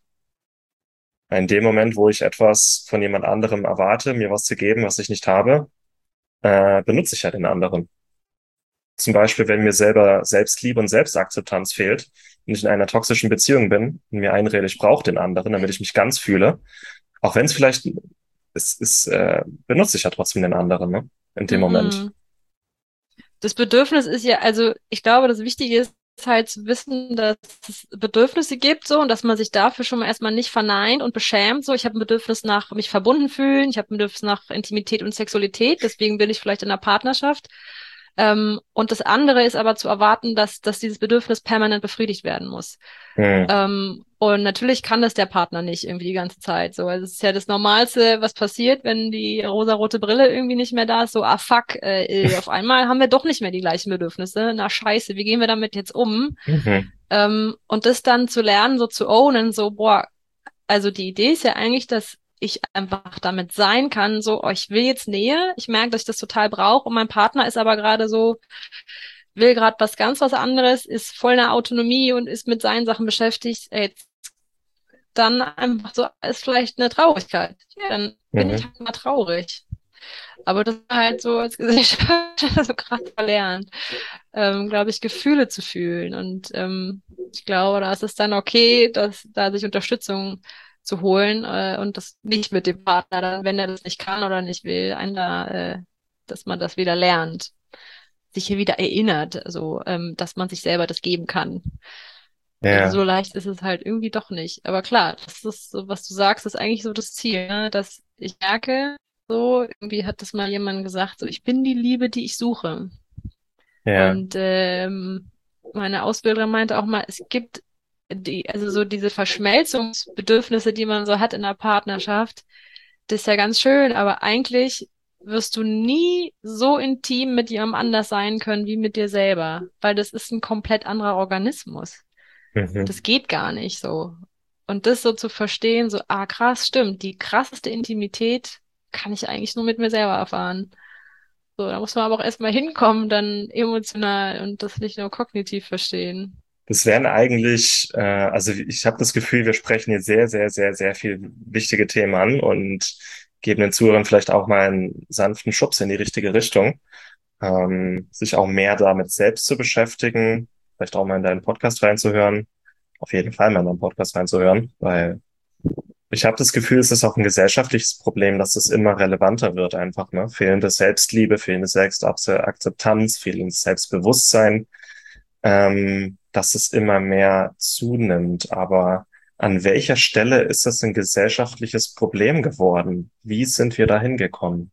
In dem Moment, wo ich etwas von jemand anderem erwarte, mir was zu geben, was ich nicht habe, äh, benutze ich ja den anderen. Zum Beispiel, wenn mir selber Selbstliebe und Selbstakzeptanz fehlt und ich in einer toxischen Beziehung bin und mir einrede, ich brauche den anderen, damit ich mich ganz fühle, auch wenn es vielleicht, es ist, äh, benutze ich ja trotzdem den anderen, ne? In dem Moment. Mhm. Das Bedürfnis ist ja, also ich glaube, das Wichtige ist halt zu wissen, dass es Bedürfnisse gibt so und dass man sich dafür schon mal erstmal nicht verneint und beschämt. So, ich habe ein Bedürfnis nach mich verbunden fühlen, ich habe ein Bedürfnis nach Intimität und Sexualität, deswegen bin ich vielleicht in einer Partnerschaft. Ähm, und das andere ist aber zu erwarten, dass, dass dieses Bedürfnis permanent befriedigt werden muss. Hm. Ähm, und natürlich kann das der Partner nicht irgendwie die ganze Zeit. So, also es ist ja das Normalste, was passiert, wenn die rosarote Brille irgendwie nicht mehr da ist. So, ah fuck, äh, äh, auf einmal haben wir doch nicht mehr die gleichen Bedürfnisse. Na scheiße, wie gehen wir damit jetzt um? Mhm. Ähm, und das dann zu lernen, so zu ownen, so, boah, also die Idee ist ja eigentlich, dass ich einfach damit sein kann, so, oh, ich will jetzt Nähe, ich merke, dass ich das total brauche und mein Partner ist aber gerade so, will gerade was ganz was anderes, ist voll in der Autonomie und ist mit seinen Sachen beschäftigt. Ey, dann einfach so, ist vielleicht eine Traurigkeit. Ja, dann bin ich Mhm. halt mal traurig. Aber das ist halt so als Gesellschaft so krass verlernt, ähm, glaube ich, Gefühle zu fühlen. Und ähm, ich glaube, da ist es dann okay, dass da sich Unterstützung zu holen äh, und das nicht mit dem Partner, dann, wenn er das nicht kann oder nicht will, einen da, äh, dass man das wieder lernt, sich hier wieder erinnert, also ähm, dass man sich selber das geben kann. Also Ja, so leicht ist es halt irgendwie doch nicht. Aber klar, das ist so, was du sagst, ist eigentlich so das Ziel, ne? Dass ich merke, so, irgendwie hat das mal jemand gesagt, so, ich bin die Liebe, die ich suche. ja, Und ähm, meine Ausbilderin meinte auch mal, es gibt die, also so diese Verschmelzungsbedürfnisse, die man so hat in der Partnerschaft, das ist ja ganz schön, aber eigentlich wirst du nie so intim mit jemandem anders sein können wie mit dir selber, weil das ist ein komplett anderer Organismus. mhm. Das geht gar nicht so. Und das so zu verstehen, so, ah, krass, stimmt, die krasseste Intimität kann ich eigentlich nur mit mir selber erfahren. So, da muss man aber auch erstmal hinkommen, dann emotional und das nicht nur kognitiv verstehen. Das wären eigentlich, äh, also ich habe das Gefühl, wir sprechen hier sehr, sehr, sehr, sehr viel wichtige Themen an und geben den Zuhörern vielleicht auch mal einen sanften Schubs in die richtige Richtung, ähm, sich auch mehr damit selbst zu beschäftigen, vielleicht auch mal in deinen Podcast reinzuhören, auf jeden Fall mal in deinen Podcast reinzuhören, weil ich habe das Gefühl, es ist auch ein gesellschaftliches Problem, dass es immer relevanter wird einfach, ne? Fehlende Selbstliebe, fehlende Selbstakzeptanz, fehlendes Selbstbewusstsein, ähm, dass es immer mehr zunimmt. Aber an welcher Stelle ist das ein gesellschaftliches Problem geworden? Wie sind wir da hingekommen?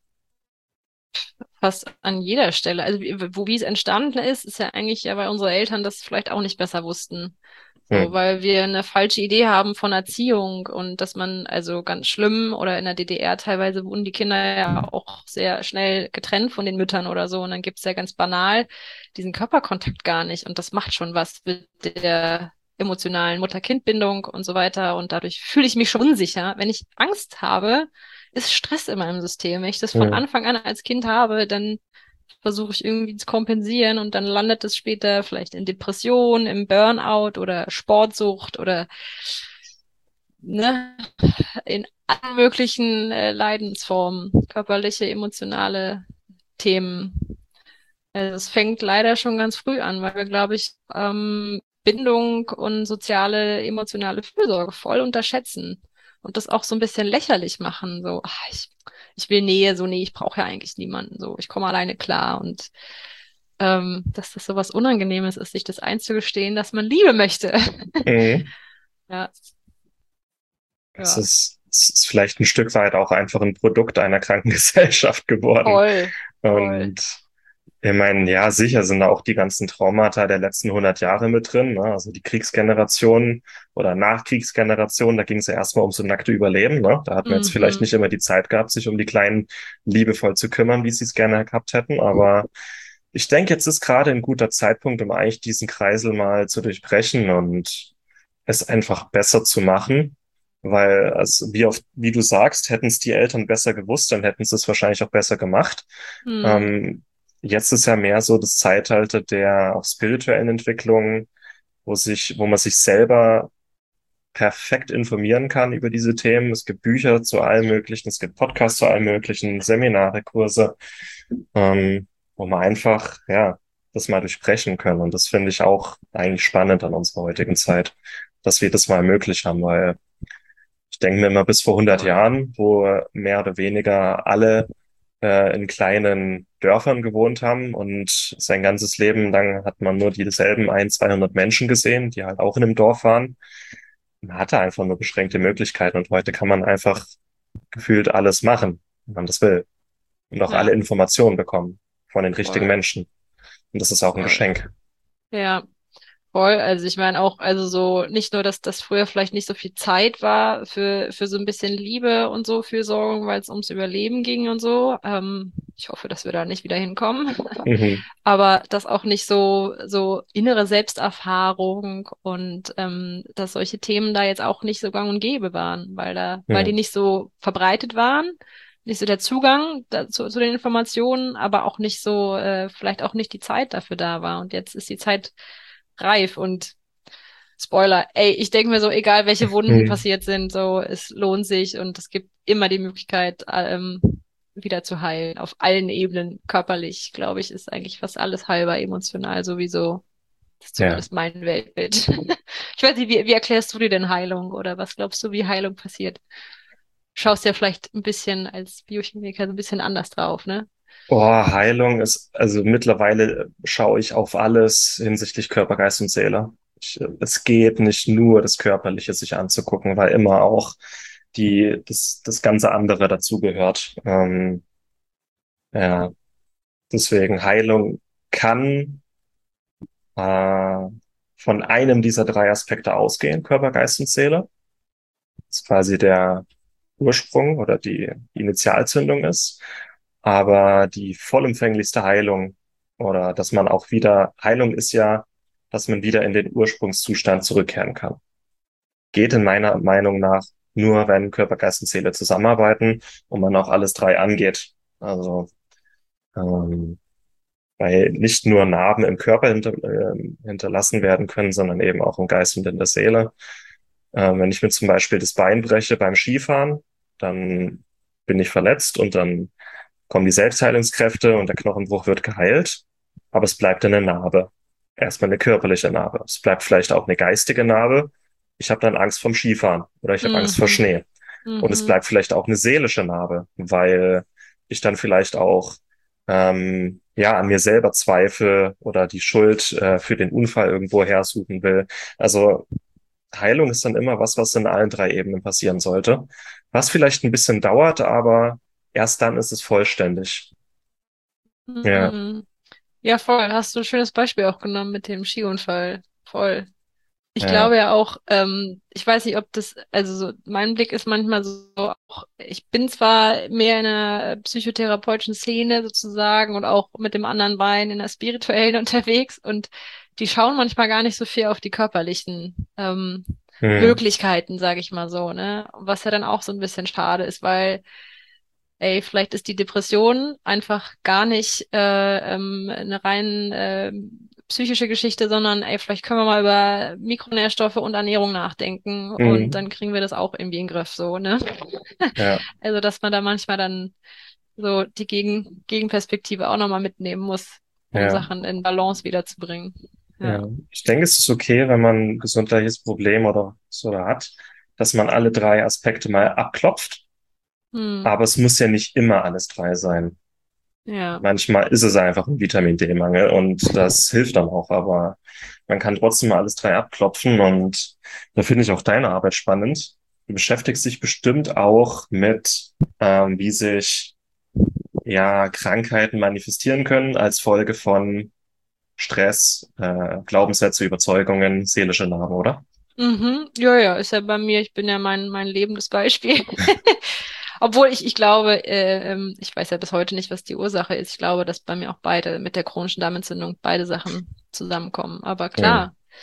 Fast an jeder Stelle. Also wie, wo wie es entstanden ist, ist ja eigentlich ja, weil unsere Eltern das vielleicht auch nicht besser wussten. So, Hm. weil wir eine falsche Idee haben von Erziehung und dass man also ganz schlimm oder in der D D R teilweise wurden die Kinder ja auch sehr schnell getrennt von den Müttern oder so und dann gibt's ja ganz banal diesen Körperkontakt gar nicht und das macht schon was mit der emotionalen Mutter-Kind-Bindung und so weiter und dadurch fühle ich mich schon unsicher. Wenn ich Angst habe, ist Stress in meinem System. Wenn ich das von Hm. Anfang an als Kind habe, dann versuche ich irgendwie zu kompensieren und dann landet es später vielleicht in Depression, im Burnout oder Sportsucht oder ne, in allen möglichen äh, Leidensformen, körperliche, emotionale Themen. Also es fängt leider schon ganz früh an, weil wir, glaube ich, ähm, Bindung und soziale, emotionale Fürsorge voll unterschätzen und das auch so ein bisschen lächerlich machen. So, ach, ich, ich will Nähe, so nee, ich brauche ja eigentlich niemanden. So, ich komme alleine klar und ähm, dass das so was Unangenehmes ist, sich das einzugestehen, dass man Liebe möchte. Mhm. Ja, Es ja, ist, es ist vielleicht ein Stück weit auch einfach ein Produkt einer kranken Gesellschaft geworden. voll, voll. Und ich meine, ja, sicher sind da auch die ganzen Traumata der letzten hundert Jahre mit drin, ne? Also die Kriegsgeneration oder Nachkriegsgeneration, da ging es ja erstmal ums so nackte Überleben, ne? Da hat man jetzt vielleicht Mhm. nicht immer die Zeit gehabt, sich um die Kleinen liebevoll zu kümmern, wie sie es gerne gehabt hätten. Aber ich denke, jetzt ist gerade ein guter Zeitpunkt, um eigentlich diesen Kreisel mal zu durchbrechen und es einfach besser zu machen. Weil, also wie oft, wie du sagst, hätten es die Eltern besser gewusst, dann hätten sie es wahrscheinlich auch besser gemacht. Mhm. Ähm, jetzt ist ja mehr so das Zeitalter der auch spirituellen Entwicklung, wo sich, wo man sich selber perfekt informieren kann über diese Themen. Es gibt Bücher zu allem Möglichen, es gibt Podcasts zu allem Möglichen, Seminare, Kurse, ähm, wo man einfach, ja, das mal durchbrechen können. Und das finde ich auch eigentlich spannend an unserer heutigen Zeit, dass wir das mal möglich haben, weil ich denke mir immer bis vor hundert Voll. Jahren, wo mehr oder weniger alle äh, in kleinen Dörfern gewohnt haben und sein ganzes Leben lang hat man nur dieselben ein, zweihundert Menschen gesehen, die halt auch in einem Dorf waren. Man hatte einfach nur beschränkte Möglichkeiten und heute kann man einfach gefühlt alles machen, wenn man das will und auch alle Ja, Informationen bekommen von den richtigen voll, Menschen. Und das ist auch ein voll. Geschenk. Ja. Voll, also ich meine auch, also so nicht nur, dass das früher vielleicht nicht so viel Zeit war für für so ein bisschen Liebe und so Fürsorgung, weil es ums Überleben ging und so. Ähm, ich hoffe, dass wir da nicht wieder hinkommen. Mhm. Aber dass auch nicht so so innere Selbsterfahrung und ähm, dass solche Themen da jetzt auch nicht so gang und gäbe waren, weil da, weil Ja. die nicht so verbreitet waren, nicht so der Zugang dazu, zu den Informationen, aber auch nicht so, äh, vielleicht auch nicht die Zeit dafür da war. Und jetzt ist die Zeit reif und Spoiler, ey, ich denke mir so, egal welche Wunden Mhm. passiert sind, so, es lohnt sich und es gibt immer die Möglichkeit, ähm, wieder zu heilen, auf allen Ebenen, körperlich, glaube ich, ist eigentlich fast alles heilbar, emotional sowieso. Das ist Ja. zumindest mein Weltbild. Ich weiß nicht, wie, wie erklärst du dir denn Heilung oder was glaubst du, wie Heilung passiert? Schaust ja vielleicht ein bisschen als Biochemiker so ein bisschen anders drauf, ne? Oh, Heilung ist, also mittlerweile schaue ich auf alles hinsichtlich Körper, Geist und Seele. Ich, es geht nicht nur das Körperliche sich anzugucken, weil immer auch die, das, das ganze andere dazugehört. Ähm, ja, deswegen Heilung kann äh, von einem dieser drei Aspekte ausgehen, Körper, Geist und Seele. Das ist quasi der Ursprung oder die Initialzündung ist. Aber die vollumfänglichste Heilung oder dass man auch wieder, Heilung ist ja, dass man wieder in den Ursprungszustand zurückkehren kann. Geht in meiner Meinung nach nur, wenn Körper, Geist und Seele zusammenarbeiten und man auch alles drei angeht. Also, ähm, weil nicht nur Narben im Körper hinter, äh, hinterlassen werden können, sondern eben auch im Geist und in der Seele. Ähm, wenn ich mir zum Beispiel das Bein breche beim Skifahren, dann bin ich verletzt und dann kommen die Selbstheilungskräfte und der Knochenbruch wird geheilt, aber es bleibt eine Narbe. Erstmal eine körperliche Narbe. Es bleibt vielleicht auch eine geistige Narbe. Ich habe dann Angst vom Skifahren oder ich habe Angst vor Mhm. Schnee. Und es Mhm. bleibt vielleicht auch eine seelische Narbe, weil ich dann vielleicht auch ähm, ja an mir selber zweifle oder die Schuld äh, für den Unfall irgendwo hersuchen will. Also Heilung ist dann immer was, was in allen drei Ebenen passieren sollte. Was vielleicht ein bisschen dauert, aber erst dann ist es vollständig. Ja, Mhm. Ja, voll. Hast du ein schönes Beispiel auch genommen mit dem Skiunfall. Voll. Ich ja, glaube ja auch, ähm, ich weiß nicht, ob das, also so, mein Blick ist manchmal so, auch, ich bin zwar mehr in einer psychotherapeutischen Szene sozusagen und auch mit dem anderen Bein in der spirituellen unterwegs und die schauen manchmal gar nicht so viel auf die körperlichen ähm, hm, Möglichkeiten, sage ich mal so, ne? Was ja dann auch so ein bisschen schade ist, weil ey, vielleicht ist die Depression einfach gar nicht äh, ähm, eine rein äh, psychische Geschichte, sondern ey, vielleicht können wir mal über Mikronährstoffe und Ernährung nachdenken und hm, dann kriegen wir das auch irgendwie in den Griff, so, ne? ja, Also, dass man da manchmal dann so die Gegen Gegenperspektive auch nochmal mitnehmen muss, um ja, Sachen in Balance wiederzubringen. Ja. ja. Ich denke, es ist okay, wenn man ein gesundheitliches Problem oder so hat, dass man alle drei Aspekte mal abklopft. Hm. Aber es muss ja nicht immer alles drei sein. Ja. Manchmal ist es einfach ein Vitamin D-Mangel und das hilft dann auch, aber man kann trotzdem mal alles drei abklopfen und da finde ich auch deine Arbeit spannend. Du beschäftigst dich bestimmt auch mit, ähm, wie sich ja Krankheiten manifestieren können als Folge von Stress, äh, Glaubenssätze, Überzeugungen, seelische Narben, oder? Mhm. Ja, ja, ist ja bei mir, ich bin ja mein, mein lebendes Beispiel. Obwohl ich, ich glaube, äh, ähm, ich weiß ja bis heute nicht, was die Ursache ist. Ich glaube, dass bei mir auch beide mit der chronischen Darmentzündung beide Sachen zusammenkommen. Aber Hm. klar,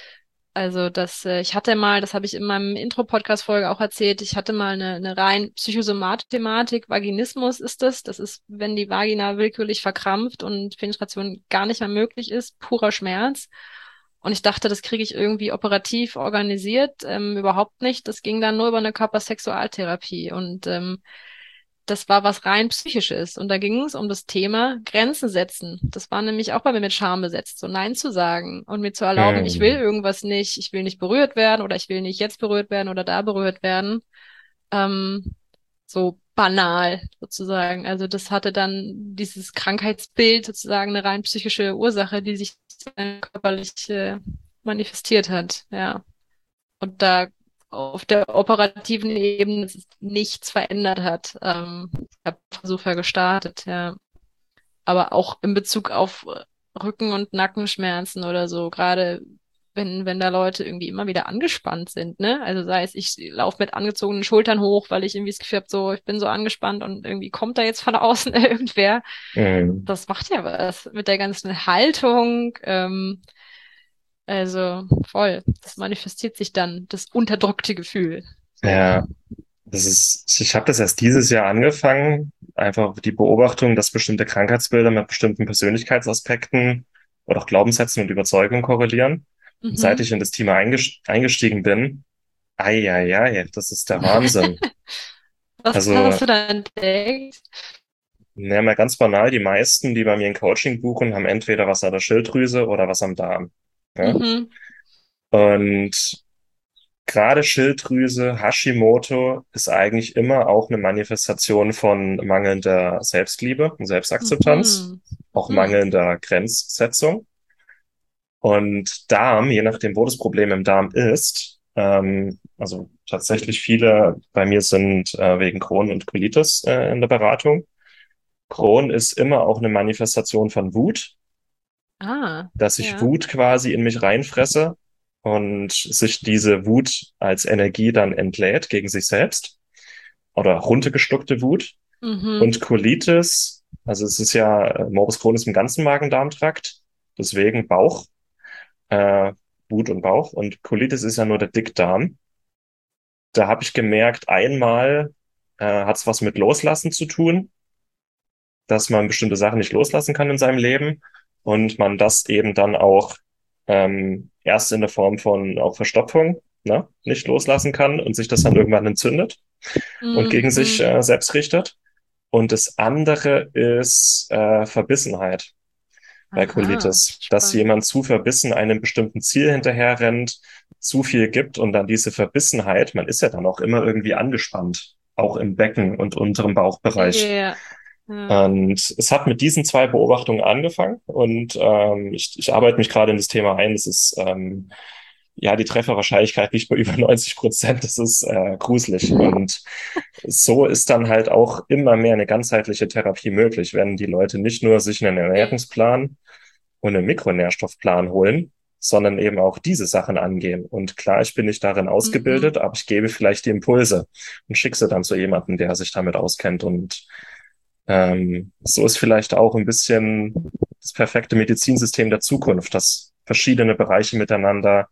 Also das, äh, ich hatte mal, das habe ich in meinem Intro-Podcast-Folge auch erzählt, ich hatte mal eine, eine rein Psychosomatik, Vaginismus ist das. Das ist, wenn die Vagina willkürlich verkrampft und Penetration gar nicht mehr möglich ist, purer Schmerz. Und ich dachte, das kriege ich irgendwie operativ organisiert. Ähm, überhaupt nicht. Das ging dann nur über eine Körpersexualtherapie. Und ähm, das war was rein psychisches. Und da ging es um das Thema Grenzen setzen. Das war nämlich auch bei mir mit Scham besetzt, so Nein zu sagen und mir zu erlauben, ich will Hm. irgendwas nicht, ich will nicht berührt werden oder ich will nicht jetzt berührt werden oder da berührt werden. Ähm, so banal sozusagen. Also das hatte dann dieses Krankheitsbild sozusagen eine rein psychische Ursache, die sich dann körperlich äh, manifestiert hat. Ja. Und da auf der operativen Ebene sich nichts verändert hat. Ähm, ich habe Versuche gestartet, ja. Aber auch in Bezug auf Rücken- und Nackenschmerzen oder so, gerade wenn, wenn da Leute irgendwie immer wieder angespannt sind, ne? Also sei es, ich laufe mit angezogenen Schultern hoch, weil ich irgendwie das Gefühl habe, so, ich bin so angespannt und irgendwie kommt da jetzt von außen irgendwer. Hm. Das macht ja was mit der ganzen Haltung. Ähm, also voll. Das manifestiert sich dann, das unterdrückte Gefühl. So. Ja, das ist, ich habe das erst dieses Jahr angefangen, einfach die Beobachtung, dass bestimmte Krankheitsbilder mit bestimmten Persönlichkeitsaspekten oder auch Glaubenssätzen und Überzeugungen korrelieren. Und seit Mhm. ich in das Thema einges- eingestiegen bin, ei, ei, ei, das ist der Wahnsinn. Was Also, hast du da entdeckt? nehmen wir ganz banal, die meisten, die bei mir ein Coaching buchen, haben entweder was an der Schilddrüse oder was am Darm. Ja? Mhm. Und gerade Schilddrüse, Hashimoto ist eigentlich immer auch eine Manifestation von mangelnder Selbstliebe und Selbstakzeptanz, Mhm. auch Mhm. mangelnder Grenzsetzung. Und Darm, je nachdem, wo das Problem im Darm ist, ähm, also tatsächlich viele bei mir sind äh, wegen Crohn und Colitis äh, in der Beratung. Crohn ist immer auch eine Manifestation von Wut, Ah, dass ich ja. Wut quasi in mich reinfresse und sich diese Wut als Energie dann entlädt gegen sich selbst oder runtergeschluckte Wut. Mhm. Und Colitis, also es ist ja, äh, Morbus Crohn ist im ganzen Magen-Darm-Trakt, deswegen Bauch, äh, Wut und Bauch. Und Colitis ist ja nur der Dickdarm. Da habe ich gemerkt, einmal äh, hat es was mit Loslassen zu tun, dass man bestimmte Sachen nicht loslassen kann in seinem Leben und man das eben dann auch ähm, erst in der Form von auch Verstopfung, ne, nicht loslassen kann und sich das dann irgendwann entzündet und gegen sich Mhm. äh, selbst richtet. Und das andere ist äh, Verbissenheit bei Aha, Colitis, dass spannend. jemand zu verbissen einem bestimmten Ziel hinterherrennt, zu viel gibt und dann diese Verbissenheit, man ist ja dann auch immer irgendwie angespannt, auch im Becken und unteren Bauchbereich. Ja. Ja. Und es hat mit diesen zwei Beobachtungen angefangen und ähm, ich, ich arbeite mich gerade in das Thema ein. Das ist ähm, ja die Trefferwahrscheinlichkeit liegt bei über neunzig Prozent. Das ist äh, gruselig. Und so ist dann halt auch immer mehr eine ganzheitliche Therapie möglich, wenn die Leute nicht nur sich einen Ernährungsplan und einen Mikronährstoffplan holen, sondern eben auch diese Sachen angehen. Und klar, ich bin nicht darin Mhm. ausgebildet, aber ich gebe vielleicht die Impulse und schicke sie dann zu jemandem, der sich damit auskennt. Und ähm, so ist vielleicht auch ein bisschen das perfekte Medizinsystem der Zukunft, dass verschiedene Bereiche miteinander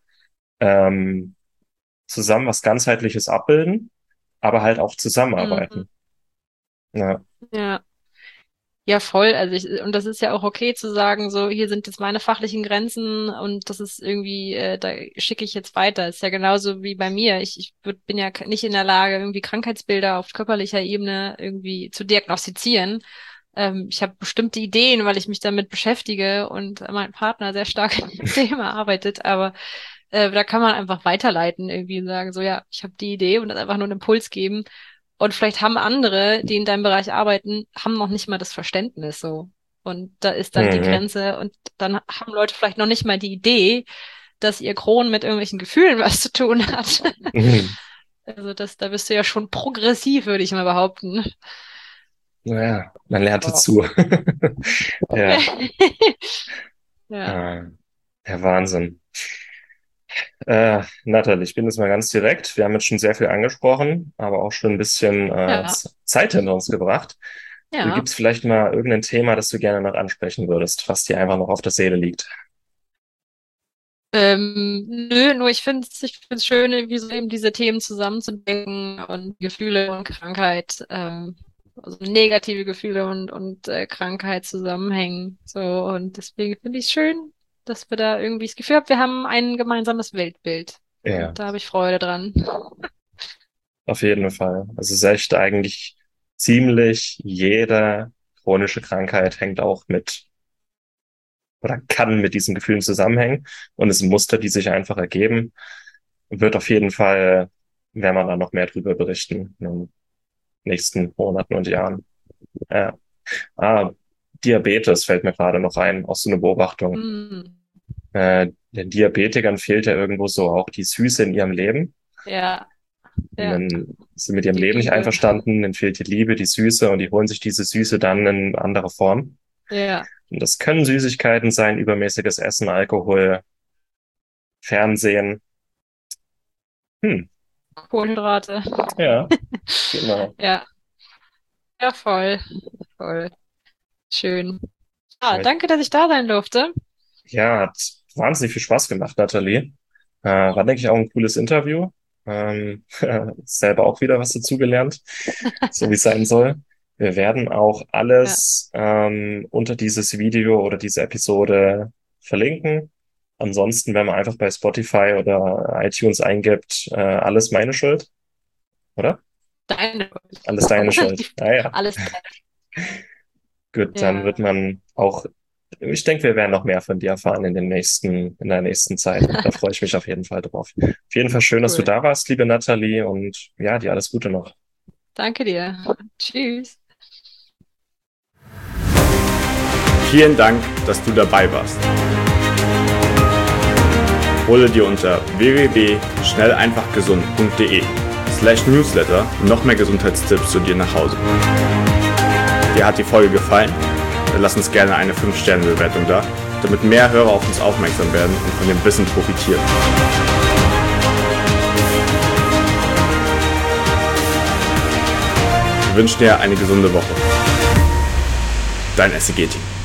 ähm, zusammen was Ganzheitliches abbilden, aber halt auch Mhm. zusammenarbeiten. Ja. Ja. Ja, voll. Also ich, und das ist ja auch okay zu sagen, so, hier sind jetzt meine fachlichen Grenzen und das ist irgendwie, äh, da schicke ich jetzt weiter. Ist ja genauso wie bei mir. Ich, ich würd, bin ja nicht in der Lage, irgendwie Krankheitsbilder auf körperlicher Ebene irgendwie zu diagnostizieren. Ähm, ich habe bestimmte Ideen, weil ich mich damit beschäftige und mein Partner sehr stark an dem Thema arbeitet, aber äh, da kann man einfach weiterleiten, irgendwie sagen, so, ja, ich habe die Idee und das einfach nur einen Impuls geben. Und vielleicht haben andere, die in deinem Bereich arbeiten, haben noch nicht mal das Verständnis so. Und da ist dann die Mhm. Grenze und dann haben Leute vielleicht noch nicht mal die Idee, dass ihr Kron mit irgendwelchen Gefühlen was zu tun hat. Mhm. Also das, da bist du ja schon progressiv, würde ich mal behaupten. Naja, man lernt Wow. dazu. Ja, Ja, äh, der Wahnsinn. Äh, Nathalie, ich bin jetzt mal ganz direkt. Wir haben jetzt schon sehr viel angesprochen, aber auch schon ein bisschen äh, ja, Z- Zeit hinter uns gebracht. ja. Gibt es vielleicht mal irgendein Thema, das du gerne noch ansprechen würdest, was dir einfach noch auf der Seele liegt? Ähm, nö, nur ich finde es ich find's schön, wie so eben diese Themen zusammenzudenken und Gefühle und Krankheit, ähm, also negative Gefühle und, und äh, Krankheit zusammenhängen. So, und deswegen finde ich es schön, dass wir da irgendwie das Gefühl haben, wir haben ein gemeinsames Weltbild. Ja, Und da habe ich Freude dran. auf jeden Fall. Also es ist echt eigentlich ziemlich jede chronische Krankheit hängt auch mit oder kann mit diesen Gefühlen zusammenhängen. Und es sind Muster, die sich einfach ergeben. Wird auf jeden Fall, wenn man da noch mehr drüber berichten in den nächsten Monaten und Jahren. Ja. Ah, Diabetes fällt mir gerade noch ein, auch so eine Beobachtung. Hm. Äh, den Diabetikern fehlt ja irgendwo so auch die Süße in ihrem Leben. Ja, Und ja, dann sind mit ihrem die Leben nicht Liebe. einverstanden, dann fehlt die Liebe, die Süße und die holen sich diese Süße dann in anderer Form. Ja, Und das können Süßigkeiten sein, übermäßiges Essen, Alkohol, Fernsehen. Hm, Kohlenhydrate. ja, genau. Ja, ja, voll, voll. Schön. Ah, Aber danke, dass ich da sein durfte. ja, hat wahnsinnig viel Spaß gemacht, Nathalie. Äh, war, denke ich, auch ein cooles Interview. Ähm, selber auch wieder was dazugelernt, so wie es sein soll. Wir werden auch Ja, alles ähm, unter dieses Video oder diese Episode verlinken. Ansonsten, wenn man einfach bei Spotify oder iTunes eingibt, äh, alles meine Schuld, oder? deine. Alles deine Schuld. Ah ja, Alles deine. gut, dann wird Ja. man auch, ich denke, wir werden noch mehr von dir erfahren in den nächsten, in der nächsten Zeit. Da freue ich mich auf jeden Fall drauf. Auf jeden Fall schön, dass du Cool. da warst, liebe Nathalie, und ja, dir alles Gute noch. Danke dir. Tschüss. Vielen Dank, dass du dabei warst. Hole dir unter w w w punkt schnell einfach gesund punkt de slash newsletter noch mehr Gesundheitstipps zu dir nach Hause. Dir hat die Folge gefallen? Dann lass uns gerne eine fünf Sterne Bewertung da, damit mehr Hörer auf uns aufmerksam werden und von dem Wissen profitieren. Wir wünschen dir eine gesunde Woche. Dein S C G-Team.